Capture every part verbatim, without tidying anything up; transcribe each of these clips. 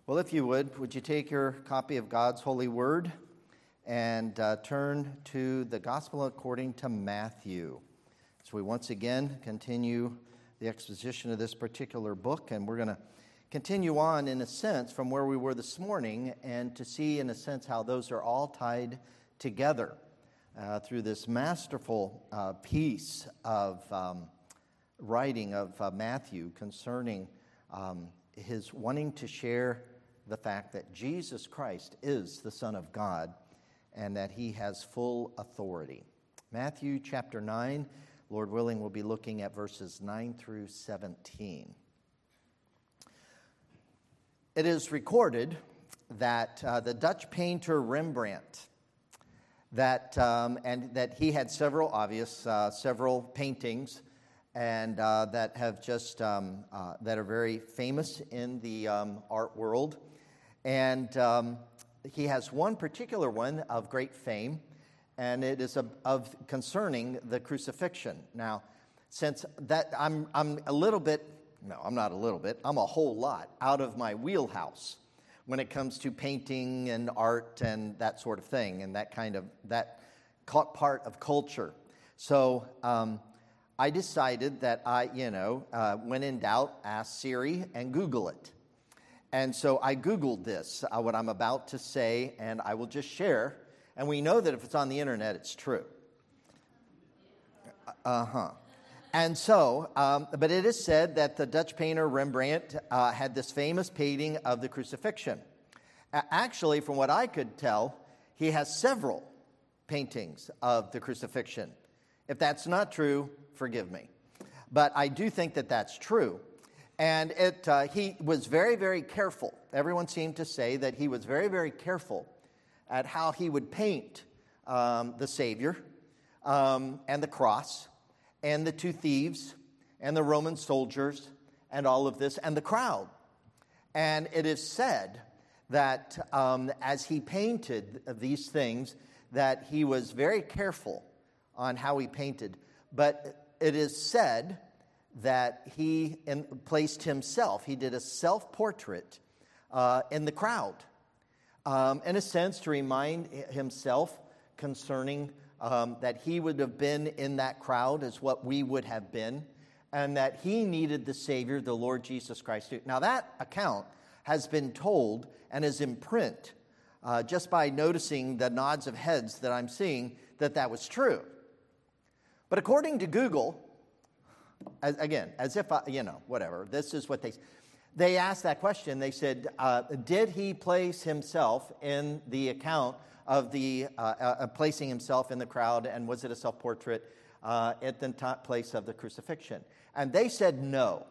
Well, if you would, would you take your copy of God's holy word and uh, turn to the Gospel according to Matthew. So we once again continue the exposition of this particular book, and we're going to continue on, in a sense, from where we were this morning, and to see, in a sense, how those are all tied together uh, through this masterful uh, piece of um, writing of uh, Matthew concerning um, his wanting to share the fact that Jesus Christ is the Son of God and that he has full authority. Matthew chapter nine, Lord willing, we'll be looking at verses nine through seventeen. It is recorded that uh, the Dutch painter Rembrandt, that um, and that he had several obvious, uh, several paintings, and uh, that have just um, uh, that are very famous in the um, art world. And um, he has one particular one of great fame, and it is of, of concerning the crucifixion. Now, since that I'm I'm a little bit, no, I'm not a little bit, I'm a whole lot out of my wheelhouse when it comes to painting and art and that sort of thing, and that kind of, that part of culture. So um, I decided that I, you know, uh, when in doubt, ask Siri and Google it. And so I Googled this, uh, what I'm about to say, and I will just share. And we know that if it's on the internet, it's true. Uh-huh. And so, um, but it is said that the Dutch painter Rembrandt uh, had this famous painting of the crucifixion. Uh, actually, from what I could tell, he has several paintings of the crucifixion. If that's not true, forgive me. But I do think that that's true. And it, uh, he was very, very careful. Everyone seemed to say that he was very, very careful at how he would paint um, the Savior um, and the cross and the two thieves and the Roman soldiers and all of this and the crowd. And it is said that um, as he painted these things, that he was very careful on how he painted. But it is said that he in, placed himself, he did a self-portrait uh, in the crowd, um, in a sense to remind himself concerning um, that he would have been in that crowd as what we would have been, and that he needed the Savior, the Lord Jesus Christ. Too. Now that account has been told and is in print uh, just by noticing the nods of heads that I'm seeing that that was true. But according to Google, As, again, as if, I, you know, whatever, this is what they, they asked that question. They said, uh, did he place himself in the account of the, uh, uh, placing himself in the crowd, and was it a self-portrait uh, at the top place of the crucifixion? And they said no.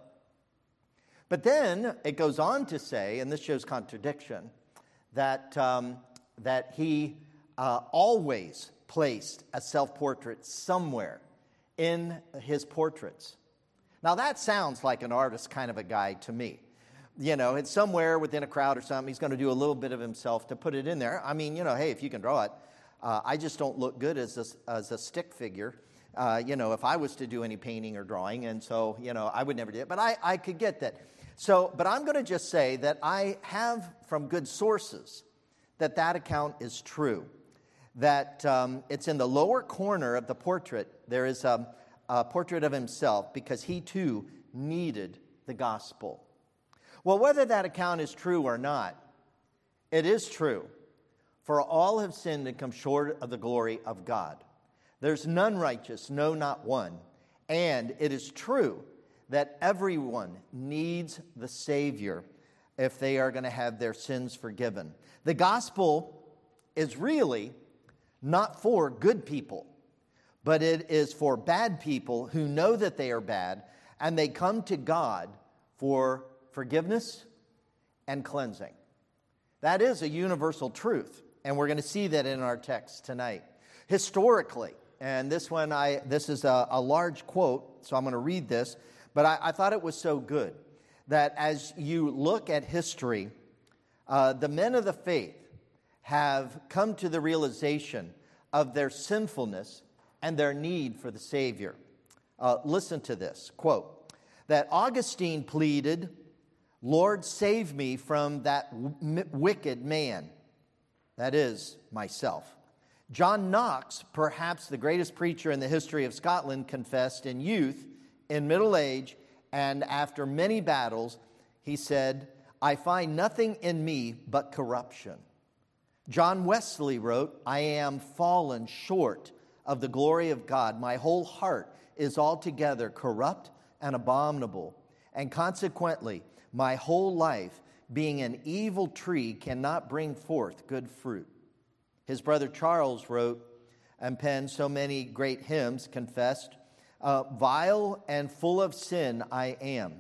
But then it goes on to say, and this shows contradiction, that, um, that he uh, always placed a self-portrait somewhere in his portraits. Now that sounds like an artist kind of a guy to me. You know, it's somewhere within a crowd or something, he's going to do a little bit of himself to put it in there. I mean, you know, hey, if you can draw it. Uh, I just don't look good as a, as a stick figure, uh, you know, if I was to do any painting or drawing, and so, you know, I would never do it. But I, I could get that. So, but I'm going to just say that I have from good sources that that account is true. That um, it's in the lower corner of the portrait, there is a, a portrait of himself, because he too needed the gospel. Well, whether that account is true or not, it is true. For all have sinned and come short of the glory of God. There's none righteous, no, not one. And it is true that everyone needs the Savior if they are going to have their sins forgiven. The gospel is really not for good people, but it is for bad people who know that they are bad, and they come to God for forgiveness and cleansing. That is a universal truth, and we're going to see that in our text tonight. Historically, and this one, I this is a, a large quote, so I'm going to read this, but I, I thought it was so good that as you look at history, uh, the men of the faith have come to the realization of their sinfulness and their need for the Savior. Uh, listen to this, quote, that Augustine pleaded, Lord, save me from that w- wicked man, that is, myself. John Knox, perhaps the greatest preacher in the history of Scotland, confessed in youth, in middle age, and after many battles, he said, I find nothing in me but corruption. John Wesley wrote, I am fallen short of the glory of God. My whole heart is altogether corrupt and abominable, and consequently, my whole life, being an evil tree, cannot bring forth good fruit. His brother Charles wrote and penned so many great hymns, confessed, uh, vile and full of sin I am.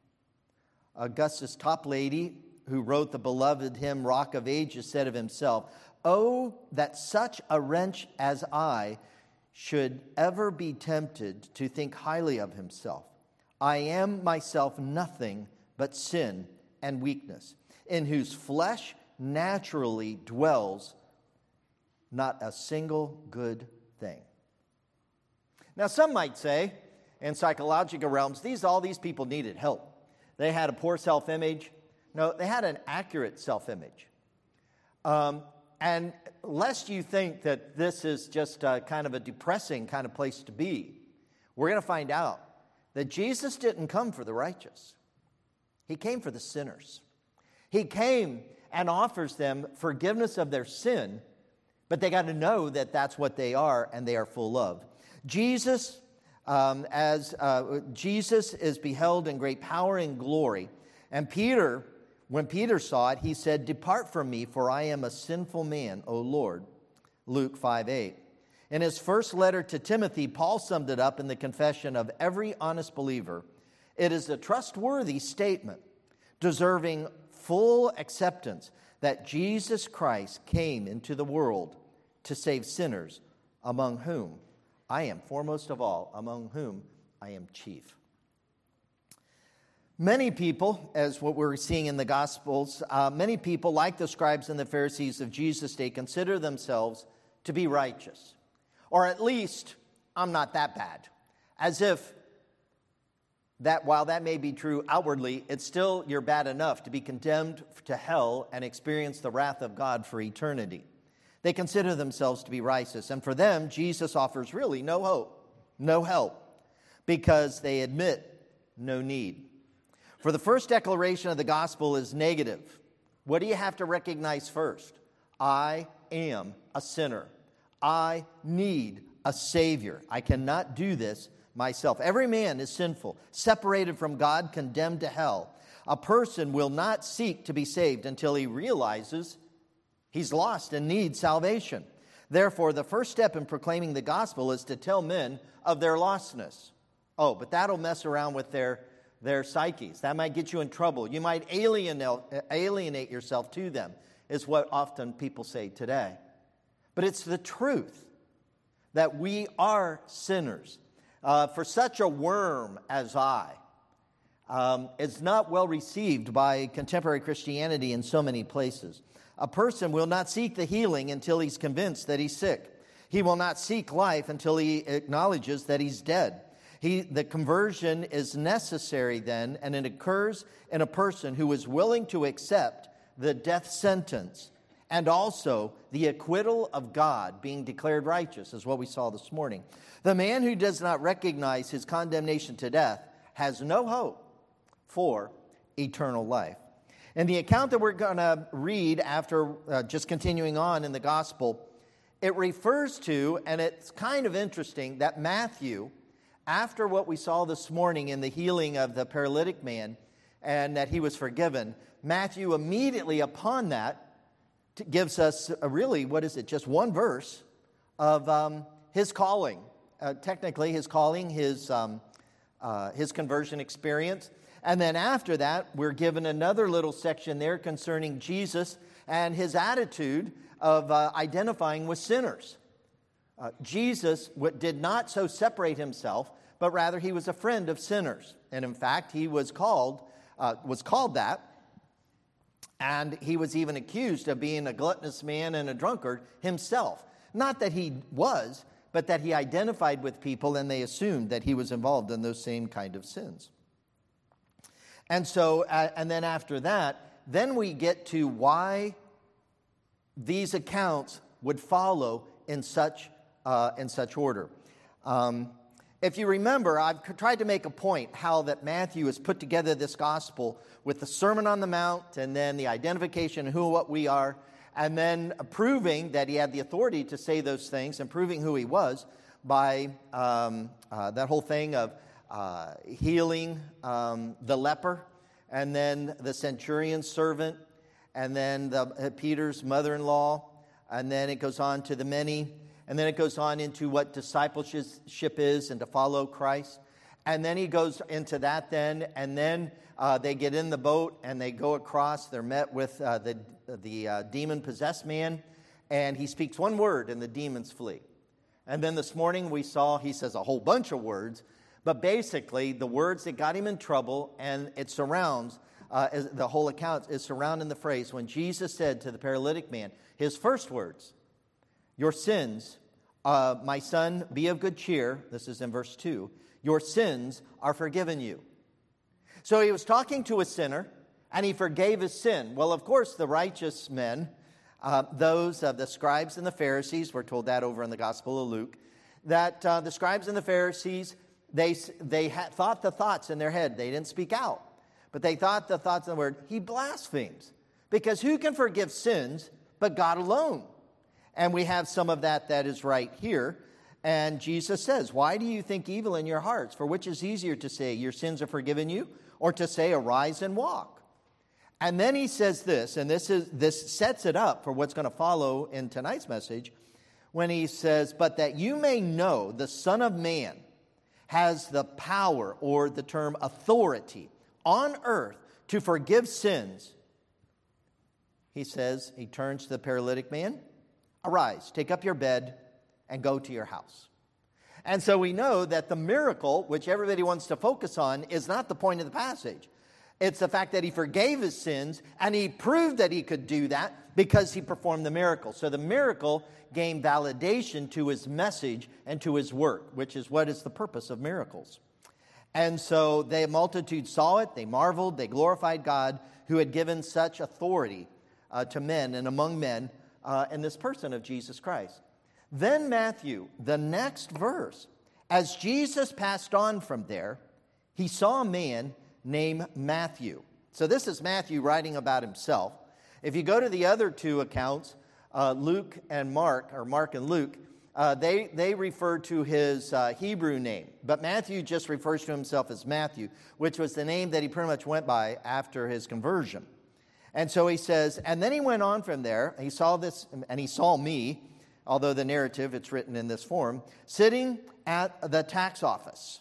Augustus Toplady, who wrote the beloved hymn Rock of Ages, said of himself, oh, that such a wretch as I should ever be tempted to think highly of himself. I am myself nothing but sin and weakness, in whose flesh naturally dwells not a single good thing. Now, some might say, in psychological realms, these all these people needed help. They had a poor self-image. No, they had an accurate self-image. Um, and lest you think that this is just a kind of a depressing kind of place to be, we're going to find out that Jesus didn't come for the righteous. He came for the sinners. He came and offers them forgiveness of their sin, but they got to know that that's what they are and they are full of. Jesus, um, as uh, Jesus is beheld in great power and glory, and Peter, when Peter saw it, he said, depart from me, for I am a sinful man, O Lord. Luke five eight. In his first letter to Timothy, Paul summed it up in the confession of every honest believer. It is a trustworthy statement, deserving full acceptance, that Jesus Christ came into the world to save sinners, among whom I am foremost of all, among whom I am chief. Many people, as what we're seeing in the Gospels, uh, many people, like the scribes and the Pharisees of Jesus' day, consider themselves to be righteous. Or at least, I'm not that bad. As if that while that may be true outwardly, it's still you're bad enough to be condemned to hell and experience the wrath of God for eternity. They consider themselves to be righteous. And for them, Jesus offers really no hope, no help, because they admit no need. For the first declaration of the gospel is negative. What do you have to recognize first? I am a sinner. I need a Savior. I cannot do this myself. Every man is sinful, separated from God, condemned to hell. A person will not seek to be saved until he realizes he's lost and needs salvation. Therefore, the first step in proclaiming the gospel is to tell men of their lostness. Oh, but that'll mess around with their, their psyches. That might get you in trouble. You might alienate, alienate yourself to them, is what often people say today. But it's the truth that we are sinners. Uh, for such a worm as I, um, is not well received by contemporary Christianity in so many places. A person will not seek the healing until he's convinced that he's sick. He will not seek life until he acknowledges that he's dead. He, the conversion is necessary then, and it occurs in a person who is willing to accept the death sentence and also the acquittal of God being declared righteous, is what we saw this morning. The man who does not recognize his condemnation to death has no hope for eternal life. In the account that we're going to read after uh, just continuing on in the gospel, it refers to, and it's kind of interesting, that Matthew, after what we saw this morning in the healing of the paralytic man and that he was forgiven, Matthew immediately upon that gives us a really, what is it, just one verse of um, his calling. Uh, technically, his calling, his, um, uh, his conversion experience. And then after that, we're given another little section there concerning Jesus and his attitude of uh, identifying with sinners. Uh, Jesus did not so separate himself, but rather he was a friend of sinners. And in fact, he was called, uh, was called that. And he was even accused of being a gluttonous man and a drunkard himself. Not that he was, but that he identified with people and they assumed that he was involved in those same kind of sins. And so, uh, and then after that, then we get to why these accounts would follow in such uh, in such order. Um, if you remember, I've tried to make a point how that Matthew has put together this gospel with the Sermon on the Mount and then the identification of who and what we are, and then proving that he had the authority to say those things and proving who he was by um, uh, that whole thing of uh, healing um, the leper, and then the centurion's servant, and then the, uh, Peter's mother-in-law, and then it goes on to the many, and then it goes on into what discipleship is and to follow Christ. And then he goes into that then, and then uh, they get in the boat and they go across. They're met with uh, the, the uh, demon-possessed man, and he speaks one word and the demons flee. And then this morning we saw he says a whole bunch of words, but basically the words that got him in trouble, and it surrounds, uh, the whole account is surrounding the phrase when Jesus said to the paralytic man, his first words, your sins, uh, my son, be of good cheer. This is in verse two. Your sins are forgiven you. So he was talking to a sinner, and he forgave his sin. Well, of course, the righteous men, uh, those of the scribes and the Pharisees, we're told that over in the Gospel of Luke, that uh, the scribes and the Pharisees, they, they had, thought the thoughts in their head. They didn't speak out, but they thought the thoughts in the word. He blasphemes, because who can forgive sins but God alone? And we have some of that that is right here. And Jesus says, why do you think evil in your hearts? For which is easier to say, your sins are forgiven you, or to say, arise and walk? And then he says this, and this is this sets it up for what's going to follow in tonight's message, when he says, but that you may know the Son of Man has the power, or the term authority, on earth to forgive sins. He says, he turns to the paralytic man, arise, take up your bed, and go to your house. And so we know that the miracle, which everybody wants to focus on, is not the point of the passage. It's the fact that he forgave his sins, and he proved that he could do that because he performed the miracle. So the miracle gained validation to his message and to his work, which is what is the purpose of miracles. And so the multitude saw it, they marveled, they glorified God, who had given such authority uh, to men and among men, Uh, in this person of Jesus Christ. Then Matthew, the next verse, as Jesus passed on from there, he saw a man named Matthew. So this is Matthew writing about himself. If you go to the other two accounts, uh, Luke and Mark, or Mark and Luke, uh, they, they refer to his uh, Hebrew name. But Matthew just refers to himself as Matthew, which was the name that he pretty much went by after his conversion. And so he says, and then he went on from there, he saw this, and he saw me, although the narrative, it's written in this form, sitting at the tax office.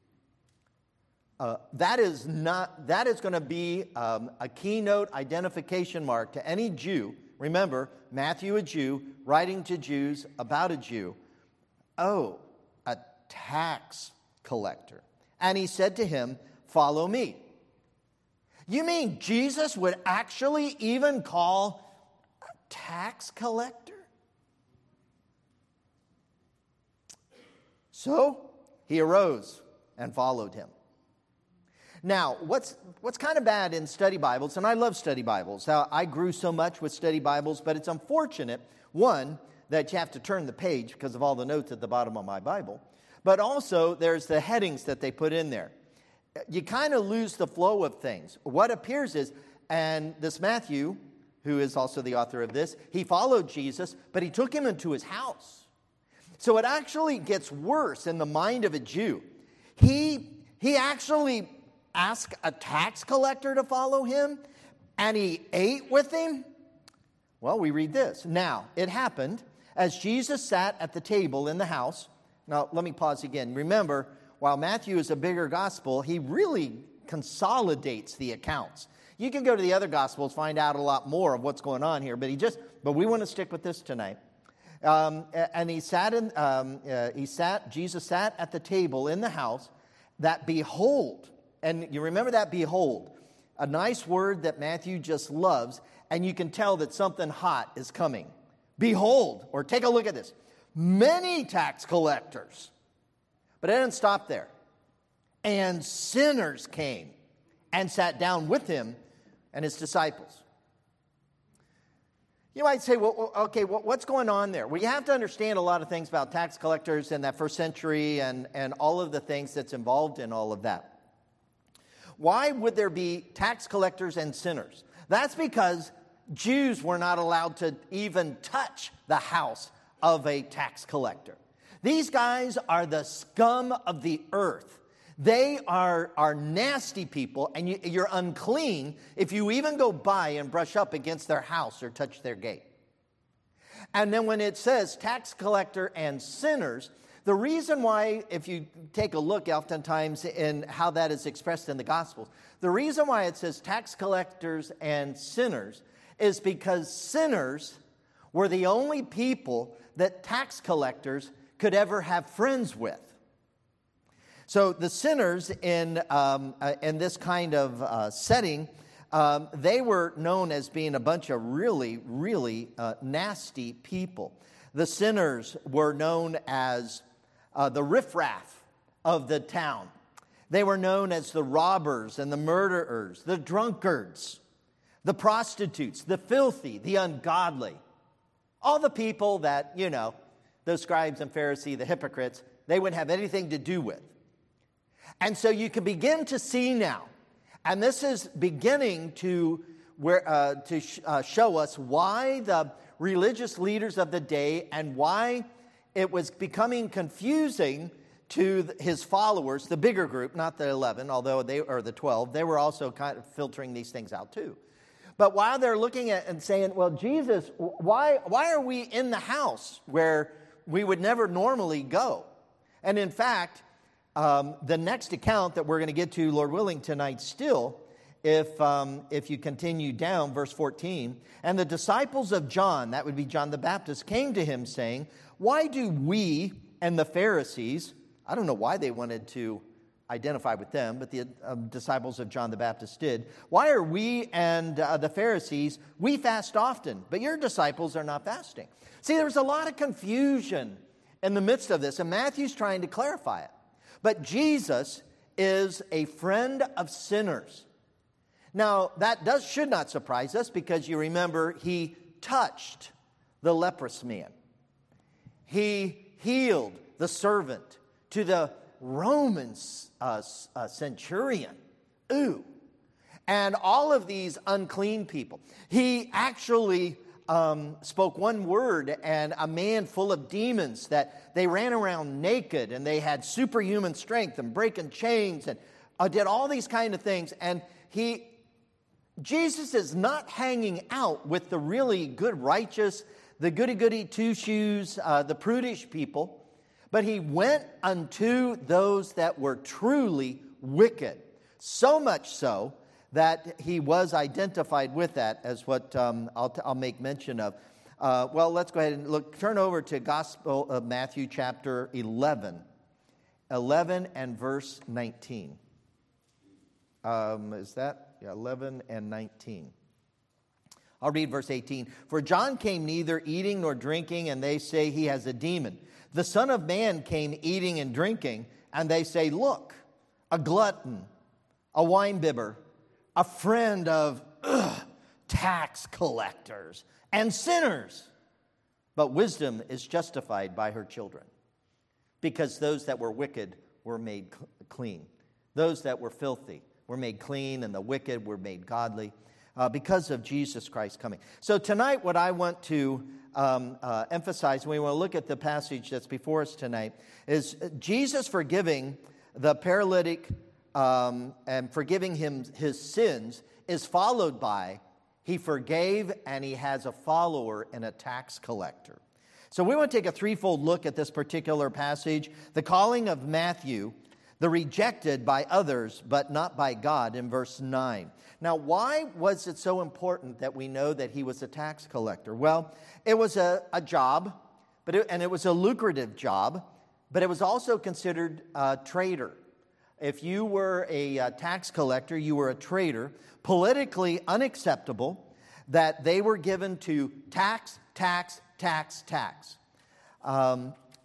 Uh, that is not, that is going to be um, a keynote identification mark to any Jew. Remember, Matthew, a Jew, writing to Jews about a Jew. Oh, a tax collector. And he said to him, follow me. You mean Jesus would actually even call a tax collector? So he arose and followed him. Now, what's what's kind of bad in study Bibles, and I love study Bibles. Now, I grew so much with study Bibles, but it's unfortunate, one, that you have to turn the page because of all the notes at the bottom of my Bible. But also, there's the headings that they put in there. You kind of lose the flow of things. What appears is, and this Matthew, who is also the author of this, he followed Jesus, but he took him into his house. So it actually gets worse in the mind of a Jew. He, he actually asked a tax collector to follow him, and he ate with him? Well, we read this. Now, it happened as Jesus sat at the table in the house. Now, let me pause again. Remember, while Matthew is a bigger gospel, he really consolidates the accounts. You can go to the other gospels, find out a lot more of what's going on here, but he just, but we want to stick with this tonight. Um, and he sat in, um, uh, he sat, Jesus sat at the table in the house. That behold, and you remember that behold, a nice word that Matthew just loves, and you can tell that something hot is coming. Behold, or take a look at this, many tax collectors. But it didn't stop there. And sinners came and sat down with him and his disciples. You might say, well, okay, well, what's going on there? Well, you have to understand a lot of things about tax collectors in that first century and, and all of the things that's involved in all of that. Why would there be tax collectors and sinners? That's because Jews were not allowed to even touch the house of a tax collector. These guys are the scum of the earth. They are, are nasty people, and you, you're unclean if you even go by and brush up against their house or touch their gate. And then when it says tax collector and sinners, the reason why, if you take a look oftentimes in how that is expressed in the Gospels, the reason why it says tax collectors and sinners is because sinners were the only people that tax collectors could ever have friends with. So the sinners in um, uh, in this kind of uh, setting, um, they were known as being a bunch of really, really uh, nasty people. The sinners were known as uh, the riffraff of the town. They were known as the robbers and the murderers, the drunkards, the prostitutes, the filthy, the ungodly. All the people that, you know, those scribes and Pharisees, the hypocrites, they wouldn't have anything to do with. And so you can begin to see now, and this is beginning to, where, uh, to sh- uh, show us why the religious leaders of the day and why it was becoming confusing to his followers, the bigger group, not the eleven, although they or the twelve, they were also kind of filtering these things out too. But while they're looking at and saying, well, Jesus, why, why are we in the house where we would never normally go? And in fact, Um, the next account that we're going to get to, Lord willing, tonight still, if um, if you continue down, verse fourteen, and the disciples of John, that would be John the Baptist, came to him saying, why do we and the Pharisees, I don't know why they wanted to identify with them, but the uh, disciples of John the Baptist did, why are we and uh, the Pharisees, we fast often, but your disciples are not fasting? See, there's a lot of confusion in the midst of this, and Matthew's trying to clarify it. But Jesus is a friend of sinners. Now, that does should not surprise us because you remember he touched the leprous man. He healed the servant to the Roman uh, uh, centurion. Ooh. And all of these unclean people. He actually Um, spoke one word, and a man full of demons that they ran around naked and they had superhuman strength and breaking chains and uh, did all these kind of things. And he, Jesus is not hanging out with the really good, righteous, the goody-goody two-shoes, uh, the prudish people, but he went unto those that were truly wicked. So much so that he was identified with that, as what um, I'll, t- I'll make mention of. Uh, well, let's go ahead and look. Turn over to Gospel of Matthew chapter eleven. eleven and verse nineteen. Um, is that? Yeah, eleven and nineteen. I'll read verse eighteen. For John came neither eating nor drinking, and they say he has a demon. The Son of Man came eating and drinking, and they say, look, a glutton, a winebibber, a friend of ugh, tax collectors and sinners. But wisdom is justified by her children, because those that were wicked were made clean. Those that were filthy were made clean, and the wicked were made godly uh, because of Jesus Christ coming. So tonight what I want to um, uh, emphasize, when we want to look at the passage that's before us tonight, is Jesus forgiving the paralytic Um, and forgiving him his sins is followed by he forgave and he has a follower in a tax collector. So we want to take a threefold look at this particular passage. The calling of Matthew, the rejected by others but not by God in verse nine. Now, why was it so important that we know that he was a tax collector? Well, it was a, a job, but it, and it was a lucrative job, but it was also considered a traitor. If you were a uh, tax collector, you were a traitor, politically unacceptable, that they were given to tax, tax, tax, tax. Um,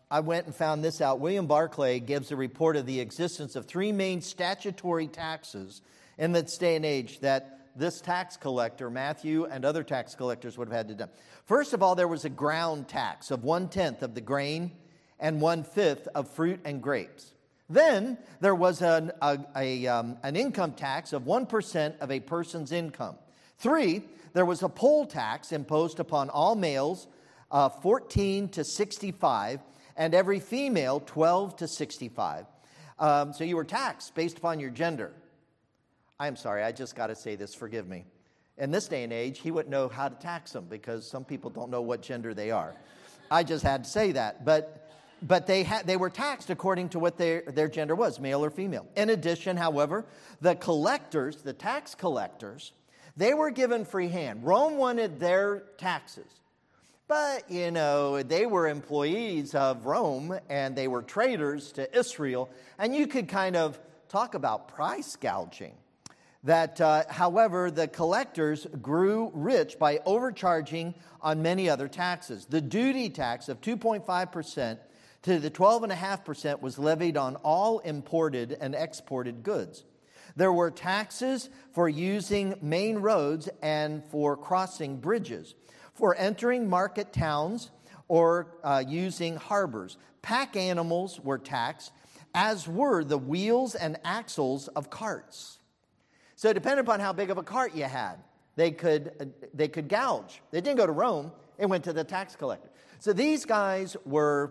I went and found this out. William Barclay gives a report of the existence of three main statutory taxes in this day and age that this tax collector, Matthew, and other tax collectors would have had to do. First of all, there was a ground tax of one-tenth of the grain and one-fifth of fruit and grapes. Then there was an, a, a, um, an income tax of one percent of a person's income. Three, there was a poll tax imposed upon all males uh, fourteen to sixty-five, and every female twelve to sixty-five. Um, so you were taxed based upon your gender. I'm sorry, I just got to say this, forgive me. In this day and age, he wouldn't know how to tax them because some people don't know what gender they are. I just had to say that. But but they had they were taxed according to what their, their gender was, male or female. In addition, however, the collectors, the tax collectors, they were given free hand. Rome wanted their taxes. But, you know, they were employees of Rome and they were traders to Israel. And you could kind of talk about price gouging. That, uh, however, the collectors grew rich by overcharging on many other taxes. The duty tax of two point five percent to the twelve point five percent was levied on all imported and exported goods. There were taxes for using main roads and for crossing bridges, for entering market towns or uh, using harbors. Pack animals were taxed, as were the wheels and axles of carts. So depending upon how big of a cart you had, they could uh, they could gouge. They didn't go to Rome. It went to the tax collector. So these guys were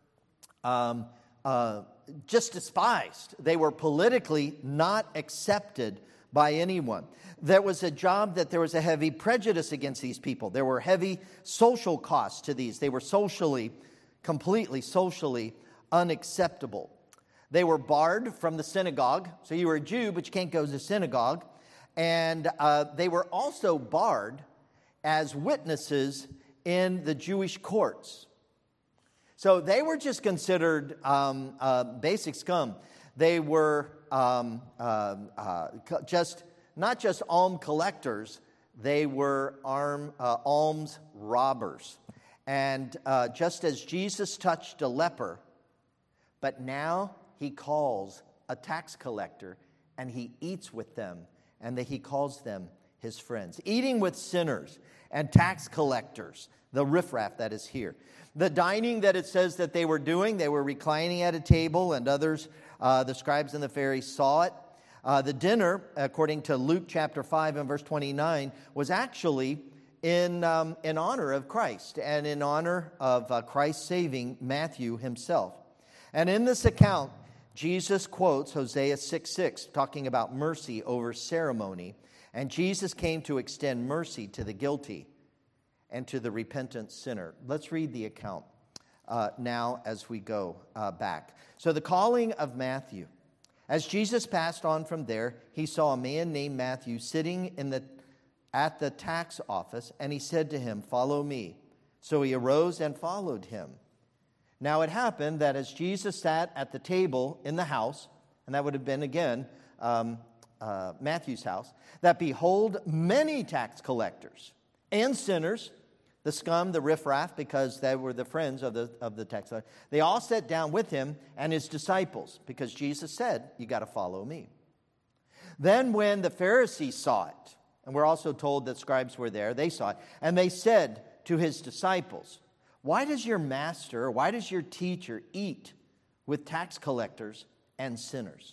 um, uh, just despised. They were politically not accepted by anyone. There was a job that there was a heavy prejudice against these people. There were heavy social costs to these. They were socially, completely socially unacceptable. They were barred from the synagogue. So you were a Jew, but you can't go to the synagogue. And uh, they were also barred as witnesses in the Jewish courts. So they were just considered um, uh, basic scum. They were um, uh, uh, just not just alms collectors, they were arm, uh, alms robbers. And uh, just as Jesus touched a leper, but now he calls a tax collector and he eats with them, and that he calls them his friends. Eating with sinners and tax collectors, the riffraff that is here. The dining that it says that they were doing, they were reclining at a table, and others, uh, the scribes and the Pharisees, saw it. Uh, the dinner, according to Luke chapter five and verse twenty-nine, was actually in, um, in honor of Christ and in honor of uh, Christ saving Matthew himself. And in this account, Jesus quotes Hosea six six, talking about mercy over ceremony. And Jesus came to extend mercy to the guilty and to the repentant sinner. Let's read the account uh, now as we go uh, back. So the calling of Matthew. As Jesus passed on from there, he saw a man named Matthew sitting in the at the tax office, and he said to him, "Follow me." So he arose and followed him. Now it happened that as Jesus sat at the table in the house, and that would have been again um, uh, Matthew's house, that behold, many tax collectors and sinners, the scum, the riffraff, because they were the friends of the of the tax collectors, they all sat down with him and his disciples, because Jesus said, "You got to follow me." Then when the Pharisees saw it, and we're also told that scribes were there, they saw it, and they said to his disciples, "Why does your master, or why does your teacher eat with tax collectors and sinners?"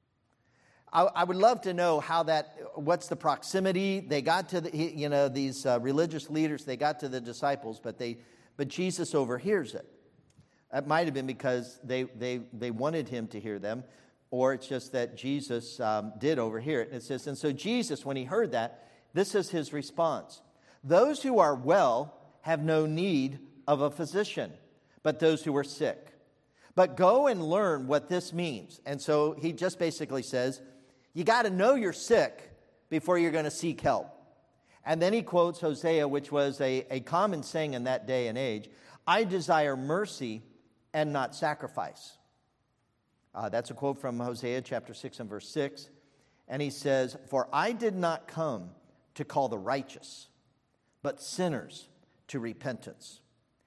I, I would love to know how that, what's the proximity? They got to the, you know, these uh, religious leaders, they got to the disciples, but they, but Jesus overhears it. It might have been because they, they, they wanted him to hear them, or it's just that Jesus um, did overhear it. And it says, and so Jesus, when he heard that, this is his response. "Those who are well have no need of a physician, but those who are sick. But go and learn what this means." And so he just basically says, you got to know you're sick before you're going to seek help. And then he quotes Hosea, which was a, a common saying in that day and age, "I desire mercy and not sacrifice." Uh, that's a quote from Hosea chapter six and verse six. And he says, "For I did not come to call the righteous, but sinners to repentance."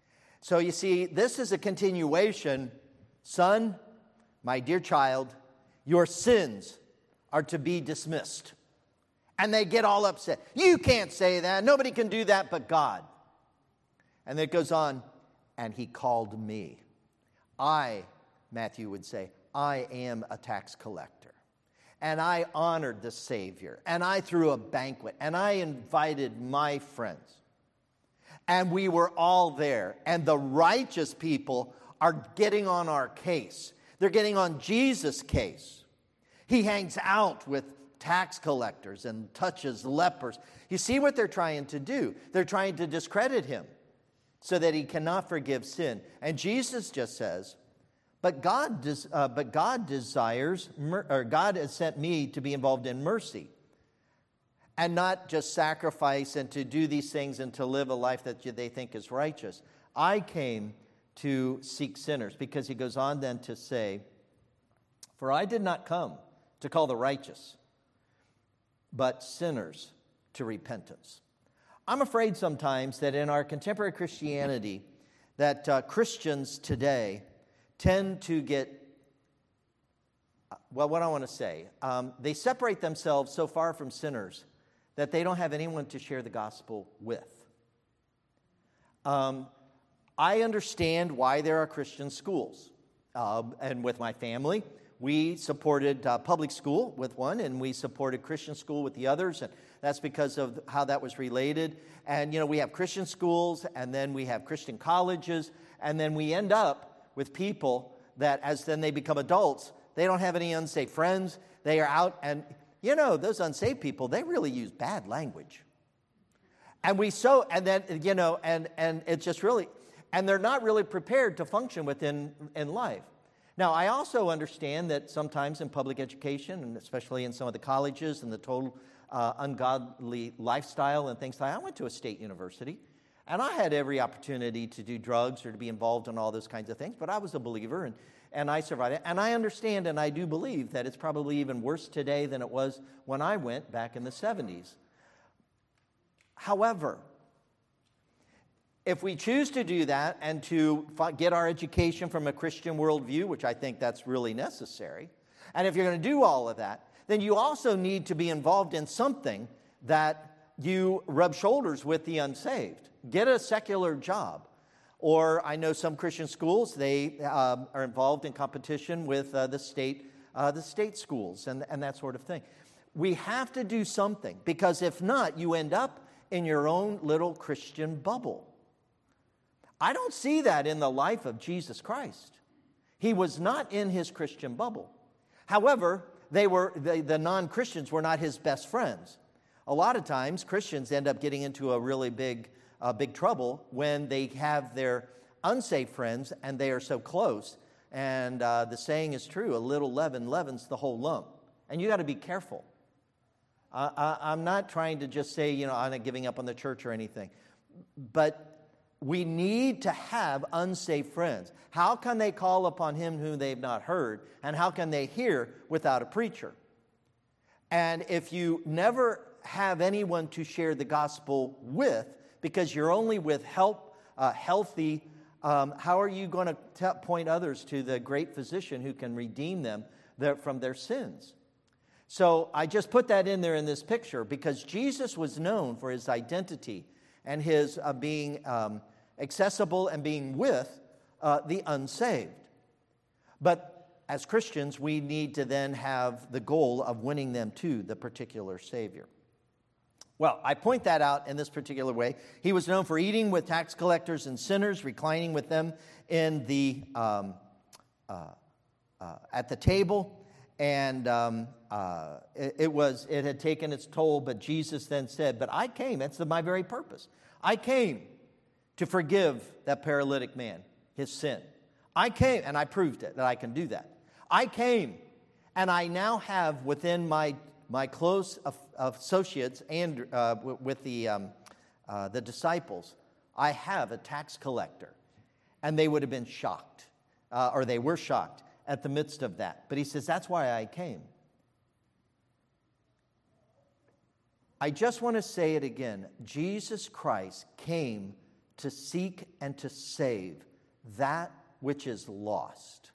So you see, this is a continuation. Son, my dear child, your sins are to be dismissed. And they get all upset. You can't say that. Nobody can do that but God. And then it goes on, and he called me. I, Matthew would say, I am a tax collector. And I honored the Savior. And I threw a banquet. And I invited my friends. And we were all there. And the righteous people are getting on our case. They're getting on Jesus' case. He hangs out with tax collectors and touches lepers. You see what they're trying to do? They're trying to discredit him so that he cannot forgive sin. And Jesus just says, but God, des- uh, but God desires, mer- or God has sent me to be involved in mercy and not just sacrifice and to do these things and to live a life that they think is righteous. I came to seek sinners, because he goes on then to say, for I did not come to call the righteous, but sinners to repentance. I'm afraid sometimes that in our contemporary Christianity, that uh, Christians today tend to get, well, what I want to say, um, they separate themselves so far from sinners that they don't have anyone to share the gospel with. Um, I understand why there are Christian schools. Uh, and with my family, we supported uh, public school with one, and we supported Christian school with the others, and that's because of how that was related. And, you know, we have Christian schools, and then we have Christian colleges, and then we end up with people that, as then they become adults, they don't have any unsaved friends. They are out, and, you know, those unsaved people, they really use bad language. And we so, and then, you know, and, and it's just really, and they're not really prepared to function within in life. Now, I also understand that sometimes in public education, and especially in some of the colleges and the total uh, ungodly lifestyle and things like that, I went to a state university, and I had every opportunity to do drugs or to be involved in all those kinds of things, but I was a believer, and, and I survived it. And I understand, and I do believe that it's probably even worse today than it was when I went back in the seventies. However, if we choose to do that and to get our education from a Christian worldview, which I think that's really necessary, and if you're going to do all of that, then you also need to be involved in something that you rub shoulders with the unsaved. Get a secular job. Or I know some Christian schools, they uh, are involved in competition with uh, the state uh, the state schools and, and that sort of thing. We have to do something, because if not, you end up in your own little Christian bubble. I don't see that in the life of Jesus Christ. He was not in his Christian bubble. However, they were they, the non-Christians were not his best friends. A lot of times, Christians end up getting into a really big, uh, big trouble when they have their unsaved friends and they are so close. And uh, the saying is true: a little leaven leavens the whole lump. And you got to be careful. I, I, I'm not trying to just say, you know, I'm not giving up on the church or anything, but we need to have unsaved friends. How can they call upon him whom they've not heard? And how can they hear without a preacher? And if you never have anyone to share the gospel with, because you're only with help, uh, healthy, um, how are you going to t- point others to the great physician who can redeem them their, from their sins? So I just put that in there in this picture because Jesus was known for his identity and his uh, being um, accessible and being with uh, the unsaved. But as Christians, we need to then have the goal of winning them to the particular Savior. Well, I point that out in this particular way. He was known for eating with tax collectors and sinners, reclining with them in the um, uh, uh, at the table, and um, uh, it, it was it had taken its toll. But Jesus then said, "But I came. That's the, my very purpose. I came to forgive that paralytic man his sin. I came, and I proved it that I can do that. I came, and I now have within my." My close associates and uh, with the um, uh, the disciples, I have a tax collector, and they would have been shocked, uh, or they were shocked at the midst of that. But he says, that's why I came. I just want to say it again. Jesus Christ came to seek and to save that which is lost.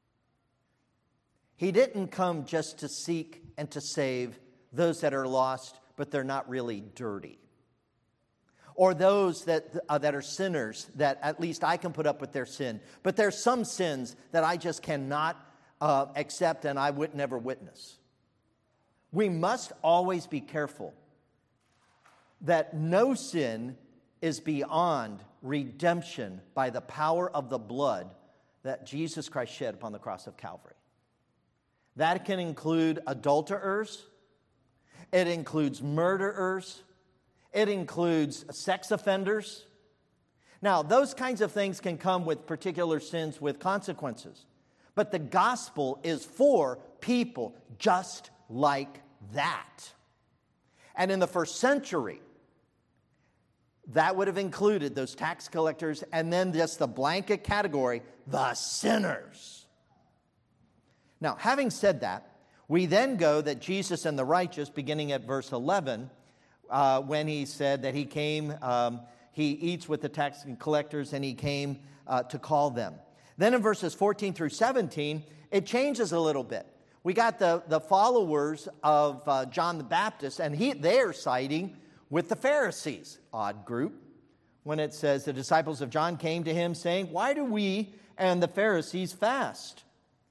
He didn't come just to seek and to save those that are lost, but they're not really dirty. Or those that, uh, that are sinners, that at least I can put up with their sin. But there's some sins that I just cannot uh, accept and I would never witness. We must always be careful that no sin is beyond redemption by the power of the blood that Jesus Christ shed upon the cross of Calvary. That can include adulterers. It includes murderers. It includes sex offenders. Now, those kinds of things can come with particular sins with consequences. But the gospel is for people just like that. And in the first century, that would have included those tax collectors and then just the blanket category, the sinners. Now, having said that, we then go that Jesus and the righteous, beginning at verse eleven, uh, when he said that he came, um, he eats with the tax collectors and he came uh, to call them. Then in verses fourteen through seventeen, it changes a little bit. We got the, the followers of uh, John the Baptist, and he, they're siding with the Pharisees, odd group, when it says the disciples of John came to him saying, "Why do we and the Pharisees fast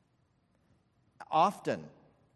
often,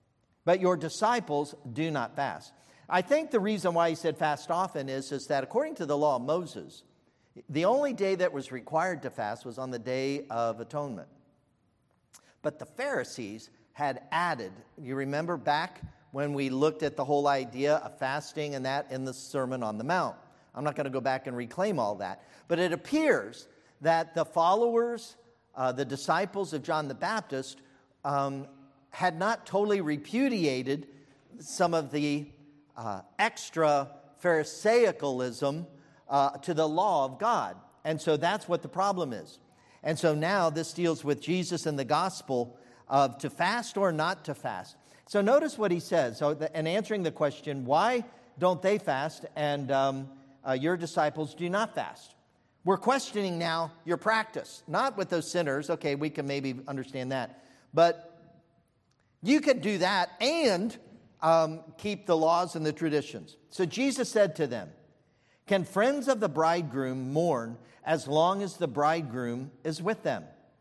but your disciples do not fast?" I think the reason why he said fast often is, is that according to the law of Moses, the only day that was required to fast was on the Day of Atonement. But the Pharisees had added, you remember back when we looked at the whole idea of fasting and that in the Sermon on the Mount. I'm not going to go back and reclaim all that. But it appears that the followers, uh, the disciples of John the Baptist, um, had not totally repudiated some of the uh, extra Pharisaicalism uh, to the law of God. And so that's what the problem is. And so now this deals with Jesus and the gospel of to fast or not to fast. So notice what he says. So, the, in answering the question, why don't they fast and um, uh, your disciples do not fast? We're questioning now your practice, not with those sinners. Okay, we can maybe understand that. But you could do that and um, keep the laws and the traditions. So Jesus said to them, "Can friends of the bridegroom mourn as long as the bridegroom is with them?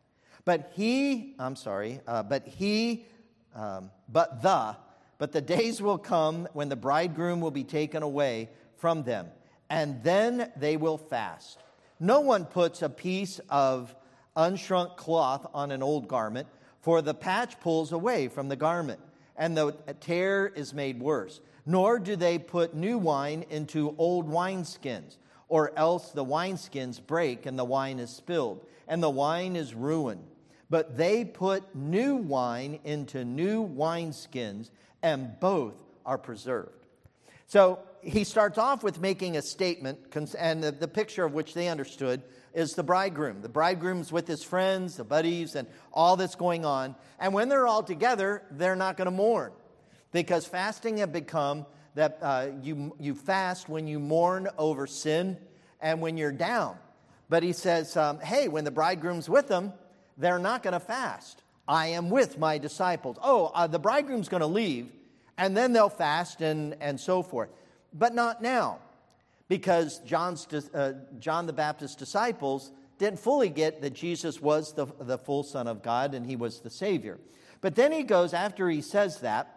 But he, I'm sorry, uh, but he, um, but the, but the days will come when the bridegroom will be taken away from them, and then they will fast. No one puts a piece of unshrunk cloth on an old garment, for the patch pulls away from the garment, and the tear is made worse. Nor do they put new wine into old wineskins, or else the wineskins break and the wine is spilled, and the wine is ruined. But they put new wine into new wineskins, and both are preserved." So he starts off with making a statement, and the, the picture of which they understood is the bridegroom. The bridegroom's with his friends, the buddies, and all that's going on. And when they're all together, they're not going to mourn. Because fasting had become that uh, you, you fast when you mourn over sin and when you're down. But he says, um, hey, when the bridegroom's with them, they're not going to fast. I am with my disciples. Oh, uh, the bridegroom's going to leave, and then they'll fast and, and so forth. But not now, because John's, uh, John the Baptist's disciples didn't fully get that Jesus was the, the full Son of God and he was the Savior. But then he goes, after he says that,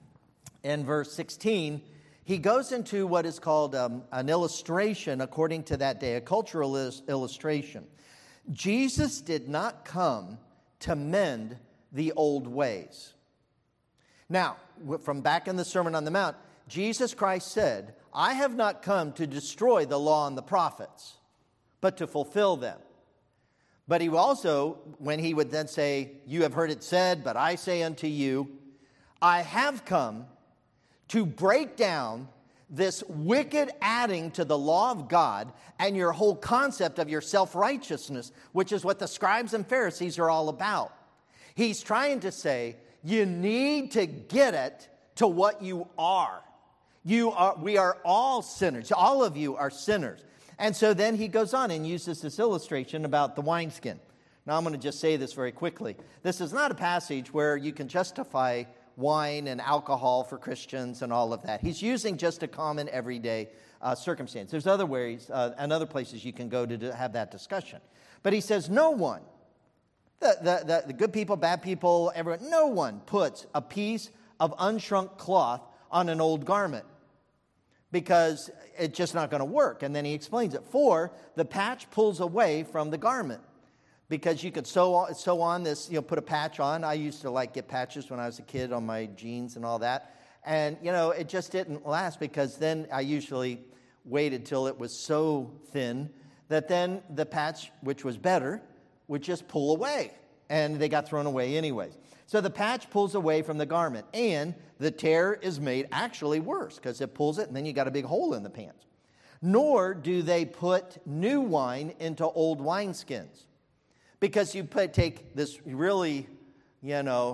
in verse sixteen, he goes into what is called um, an illustration according to that day, a cultural is- illustration. Jesus did not come to mend the old ways. Now, from back in the Sermon on the Mount, Jesus Christ said, "I have not come to destroy the law and the prophets, but to fulfill them." But he also, when he would then say, "You have heard it said, but I say unto you, I have come to break down this wicked adding to the law of God and your whole concept of your self-righteousness," which is what the scribes and Pharisees are all about. He's trying to say, you need to get it to what you are. You are. We are all sinners. All of you are sinners. And so then he goes on and uses this illustration about the wineskin. Now I'm going to just say this very quickly. This is not a passage where you can justify wine and alcohol for Christians and all of that. He's using just a common everyday uh, circumstance. There's other ways uh, and other places you can go to, to have that discussion. But he says no one, the, the, the, the good people, bad people, everyone, no one puts a piece of unshrunk cloth on an old garment, because it's just not going to work. And then he explains it. For the patch pulls away from the garment. Because you could sew on, sew on this, you know, put a patch on. I used to like get patches when I was a kid on my jeans and all that. And, you know, it just didn't last, because then I usually waited till it was so thin that then the patch, which was better, would just pull away. And they got thrown away anyways. So the patch pulls away from the garment, and the tear is made actually worse, because it pulls it and then you got a big hole in the pants. Nor do they put new wine into old wineskins. Because you put, take this really, you know,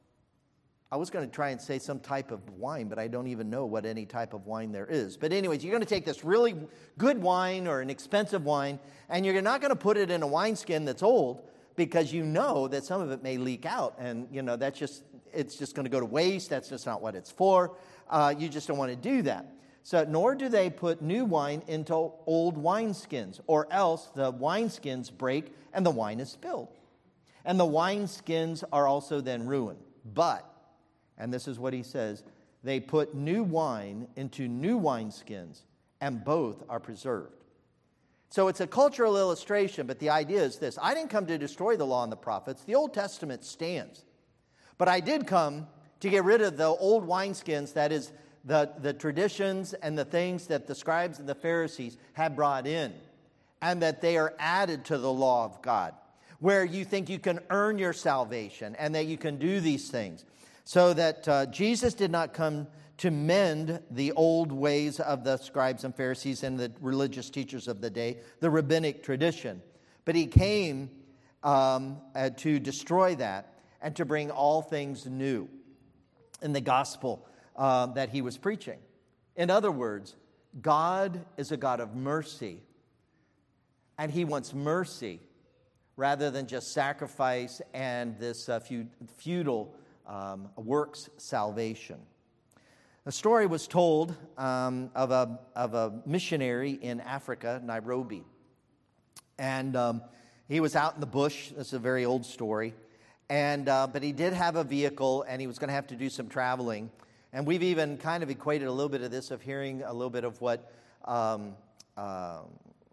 I was going to try and say some type of wine, but I don't even know what any type of wine there is. But anyways, you're going to take this really good wine or an expensive wine, and you're not going to put it in a wineskin that's old, because you know that some of it may leak out. And, you know, that's just, it's just going to go to waste. That's just not what it's for. Uh, you just don't want to do that. So, nor do they put new wine into old wineskins, or else the wineskins break and the wine is spilled. And the wineskins are also then ruined. But, and this is what he says, they put new wine into new wineskins, and both are preserved. So it's a cultural illustration, but the idea is this. I didn't come to destroy the law and the prophets. The Old Testament stands. But I did come to get rid of the old wineskins, that is, The, the traditions and the things that the scribes and the Pharisees had brought in, and that they are added to the law of God, where you think you can earn your salvation and that you can do these things. So that uh, Jesus did not come to mend the old ways of the scribes and Pharisees and the religious teachers of the day, the rabbinic tradition, but he came um, uh, to destroy that and to bring all things new in the gospel Uh, that he was preaching. In other words, God is a God of mercy, and he wants mercy rather than just sacrifice and this uh, feudal um, works salvation. A story was told um, of, a, of a missionary in Africa, Nairobi, and um, he was out in the bush. This is a very old story, and uh, but he did have a vehicle, and he was going to have to do some traveling. And we've even kind of equated a little bit of this, of hearing a little bit of what um, uh,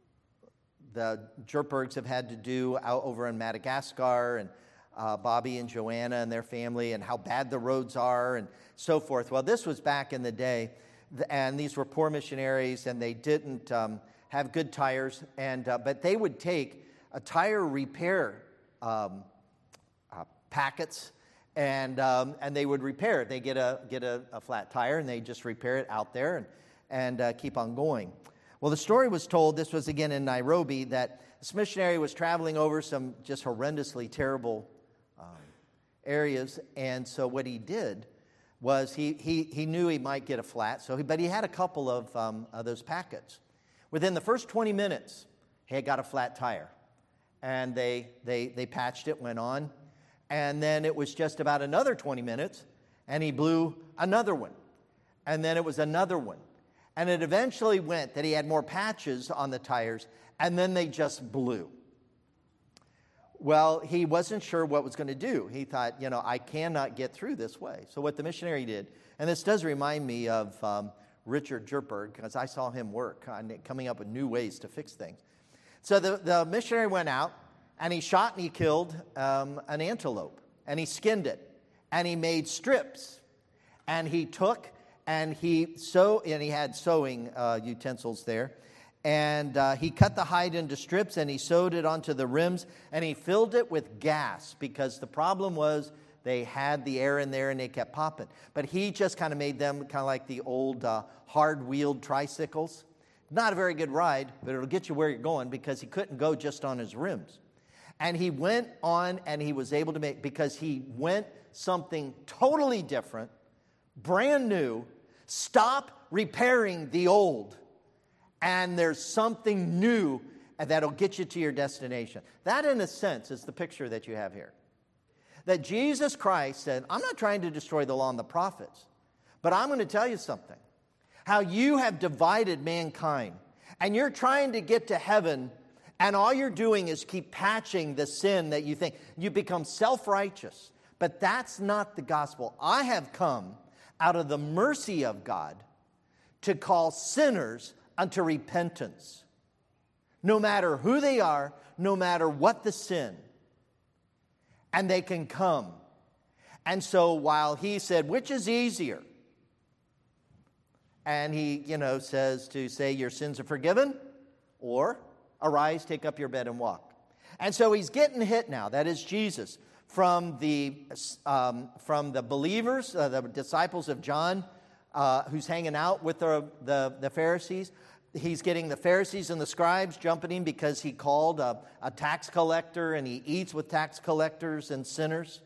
the Jertbergs have had to do out over in Madagascar, and uh, Bobby and Joanna and their family, and how bad the roads are, and so forth. Well, this was back in the day, and these were poor missionaries, and they didn't um, have good tires, and uh, but they would take a tire repair um, uh, packets. And um, and they would repair it. They get a get a, a flat tire, and they just repair it out there and and uh, keep on going. Well, the story was told. This was again in Nairobi, that this missionary was traveling over some just horrendously terrible um, areas, and so what he did was he he he knew he might get a flat. So, he, but he had a couple of um, of those packets. Within the first twenty minutes, he had got a flat tire, and they they they patched it, went on. And then it was just about another twenty minutes, and he blew another one. And then it was another one. And it eventually went that he had more patches on the tires, and then they just blew. Well, he wasn't sure what was going to do. He thought, you know, I cannot get through this way. So what the missionary did, and this does remind me of um, Richard Jertberg, because I saw him work on coming up with new ways to fix things. So the, the missionary went out, and he shot and he killed um, an antelope, and he skinned it, and he made strips, and he took and he sew, and he had sewing uh, utensils there, and uh, he cut the hide into strips, and he sewed it onto the rims, and he filled it with gas, because the problem was they had the air in there and they kept popping. But he just kind of made them kind of like the old uh, hard-wheeled tricycles. Not a very good ride, but it'll get you where you're going, because he couldn't go just on his rims. And he went on, and he was able to make, because he went something totally different, brand new, stop repairing the old, and there's something new that'll get you to your destination. That, in a sense, is the picture that you have here. That Jesus Christ said, I'm not trying to destroy the law and the prophets, but I'm going to tell you something. How you have divided mankind, and you're trying to get to heaven, and all you're doing is keep patching the sin that you think. You become self-righteous. But that's not the gospel. I have come out of the mercy of God to call sinners unto repentance. No matter who they are, no matter what the sin. And they can come. And so while he said, which is easier? And he, you know, says to say your sins are forgiven, or arise, take up your bed and walk. And so he's getting hit now. That is Jesus. From the, um, from the believers, uh, the disciples of John, uh, who's hanging out with the, the, the Pharisees. He's getting the Pharisees and the scribes jumping in because he called a, a tax collector, and he eats with tax collectors and sinners.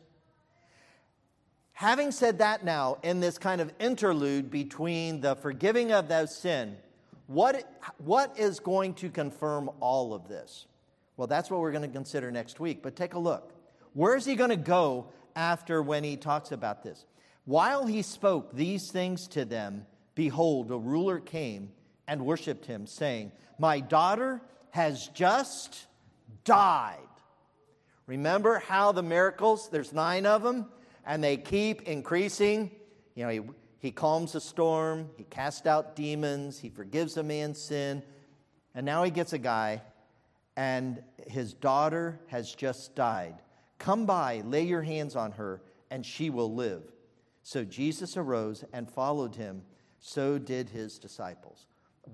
Having said that now, in this kind of interlude between the forgiving of those sin, what, what is going to confirm all of this? Well, that's what we're going to consider next week, but take a look. Where is he going to go after when he talks about this? While he spoke these things to them, behold, a ruler came and worshipped him, saying, my daughter has just died. Remember how the miracles, there's nine of them, and they keep increasing. You know, he, he calms a storm, he casts out demons, he forgives a man's sin, and now he gets a guy, and his daughter has just died. Come by, lay your hands on her, and she will live. So Jesus arose and followed him. So did his disciples.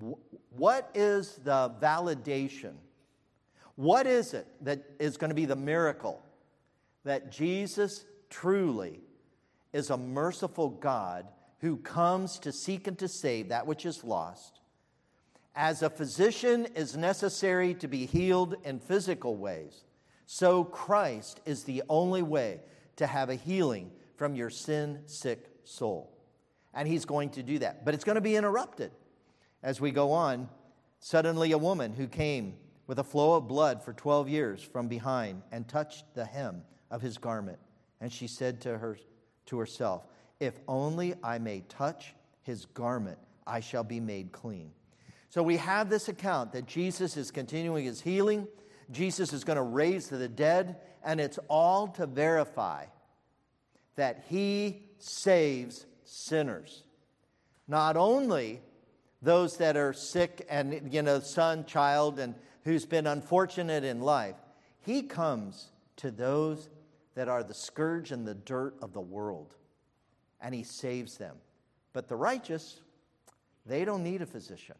What is the validation? What is it that is going to be the miracle? That Jesus truly is a merciful God who comes to seek and to save that which is lost. As a physician is necessary to be healed in physical ways, so Christ is the only way to have a healing from your sin-sick soul. And he's going to do that. But it's going to be interrupted. As we go on, suddenly a woman who came with a flow of blood for twelve years from behind and touched the hem of his garment. And she said to her, to herself, if only I may touch his garment, I shall be made clean. So we have this account that Jesus is continuing his healing. Jesus is going to raise the dead, and it's all to verify that he saves sinners. Not only those that are sick and, you know, son, child, and who's been unfortunate in life. He comes to those that are the scourge and the dirt of the world, and he saves them. But the righteous, they don't need a physician.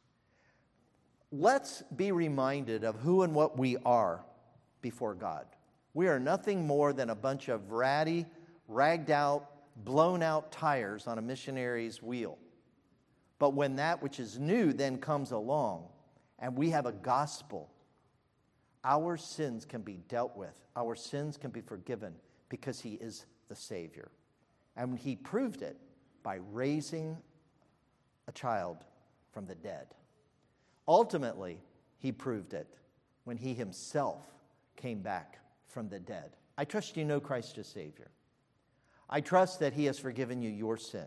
Let's be reminded of who and what we are before God. We are nothing more than a bunch of ratty, ragged out, blown out tires on a missionary's wheel. But when that which is new then comes along and we have a gospel, our sins can be dealt with. Our sins can be forgiven because he is the Savior. And he proved it by raising a child from the dead. Ultimately, he proved it when he himself came back from the dead. I trust you know Christ as Savior. I trust that he has forgiven you your sin,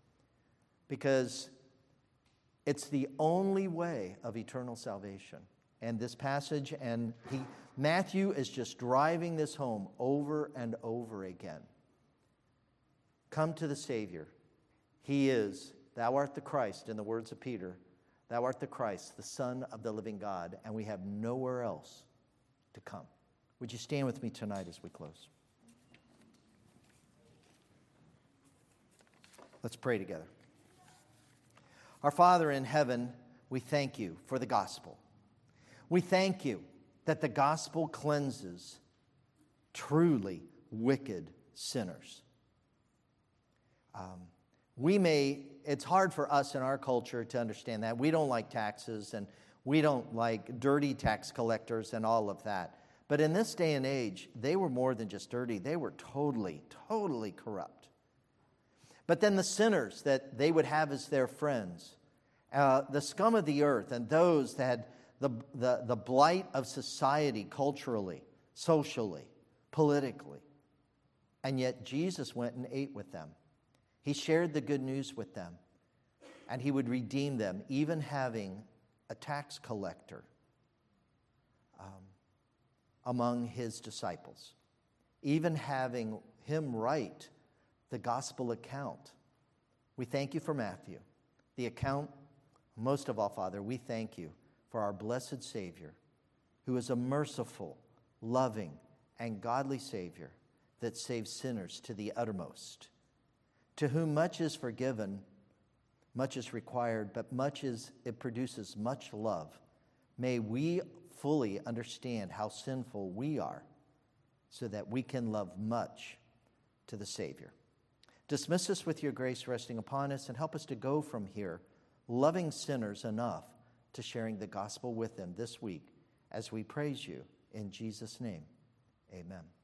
because it's the only way of eternal salvation. And this passage, and he, Matthew is just driving this home over and over again. Come to the Savior. He is, thou art the Christ, in the words of Peter. Thou art the Christ, the Son of the living God, and we have nowhere else to come. Would you stand with me tonight as we close? Let's pray together. Our Father in heaven, we thank you for the gospel. We thank you that the gospel cleanses truly wicked sinners. Um, we may, it's hard for us in our culture to understand that. We don't like taxes, and we don't like dirty tax collectors and all of that. But in this day and age, they were more than just dirty. They were totally, totally corrupt. But then the sinners that they would have as their friends, uh, the scum of the earth and those that had the, the, the blight of society culturally, socially, politically. And yet Jesus went and ate with them. He shared the good news with them. And he would redeem them, even having a tax collector um, among his disciples. Even having him write the gospel account. We thank you for Matthew. The account, most of all, Father, we thank you for our blessed Savior, who is a merciful, loving, and godly Savior that saves sinners to the uttermost, to whom much is forgiven, much is required, but much is, it produces much love. May we fully understand how sinful we are so that we can love much to the Savior. Dismiss us with your grace resting upon us and help us to go from here loving sinners enough to sharing the gospel with them this week as we praise you in Jesus' name. Amen.